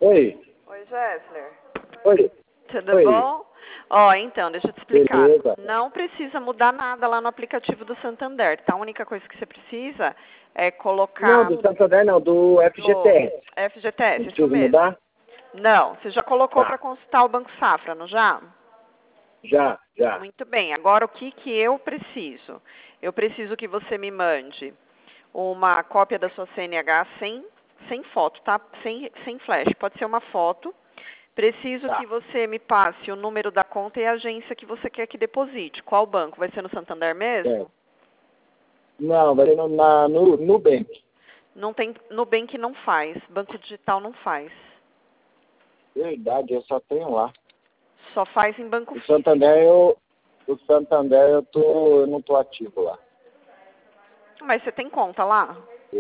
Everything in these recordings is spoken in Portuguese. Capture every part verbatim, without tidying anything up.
Oi. Oi, Gessler. Oi. Tudo Oi. bom? Ó, então, deixa eu te explicar. Beleza. Não precisa mudar nada lá no aplicativo do Santander, tá? A única coisa que você precisa é colocar... Não, do Santander não, do F G T S. do F G T S, Não isso precisa mesmo. mudar? Não, você já colocou Tá. para consultar o Banco Safra, não já? Já, já. Muito bem. Agora, o que, que eu preciso? Eu preciso que você me mande uma cópia da sua C N H sem, sem foto, tá? Sem, sem flash. Pode ser uma foto. Preciso Tá. que você me passe o número da conta e a agência que você quer que deposite. Qual banco? Vai ser no Santander mesmo? É. Não, vai ser no, na, no Nubank. Não tem, Nubank não faz. Banco digital não faz. Verdade, eu só tenho lá. Só faz em banco O físico. Santander, eu, o Santander eu, tô, eu não tô ativo lá. Mas você tem conta lá?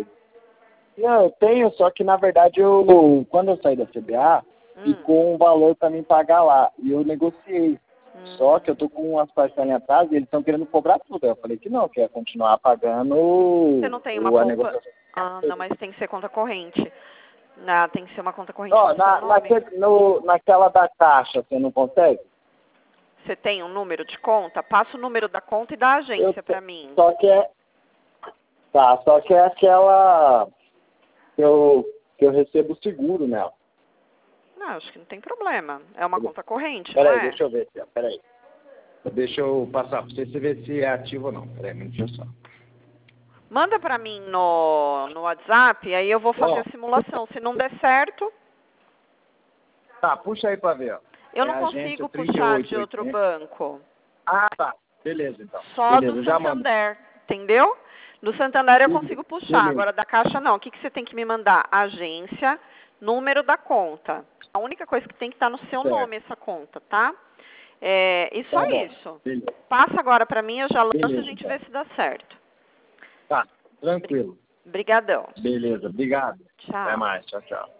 Não, eu tenho, só que na verdade eu, quando eu saí da C B A, Hum. ficou um valor para me pagar lá. E eu negociei. Hum. Só que eu tô com umas parcelas atrás e eles estão querendo cobrar tudo. Eu falei que não, que ia continuar pagando Você não tem uma o, a poupa... negociação. Ah, não, mas tem que ser conta corrente. Não, tem que ser uma conta corrente Ó, no seu na, nome. naque- no, naquela da caixa, você não consegue? Você tem um número de conta? Passa o número da conta e da agência Eu para te- mim. Só que é. Tá, só que é aquela que eu, que eu recebo seguro nela. Não, acho que não tem problema. É uma conta corrente, não Peraí, é? deixa eu ver aqui, ó. Peraí. Deixa eu passar pra você, você ver se é ativo ou não. Peraí, um minutinho só. Manda para mim no, no WhatsApp, aí eu vou fazer Ó. a simulação. Se não der certo, Tá, puxa aí pra ver, ó. eu É não a agência consigo puxar trinta e oito, de outro oitenta. banco. Ah, tá. Beleza, então. Só Beleza, do eu já mando. Santander, entendeu? Do Santander eu Beleza, consigo puxar, beleza. agora da Caixa não. O que, que você tem que me mandar? Agência, número da conta. A única coisa que tem que estar no seu Certo. nome essa conta, tá? É, e só Tá bom. isso. Beleza. Passa agora pra mim, eu já lanço e a Beleza, gente então. vê se dá certo. Tá, tranquilo. Brigadão. Beleza, obrigado. Tchau. Até mais, tchau, tchau.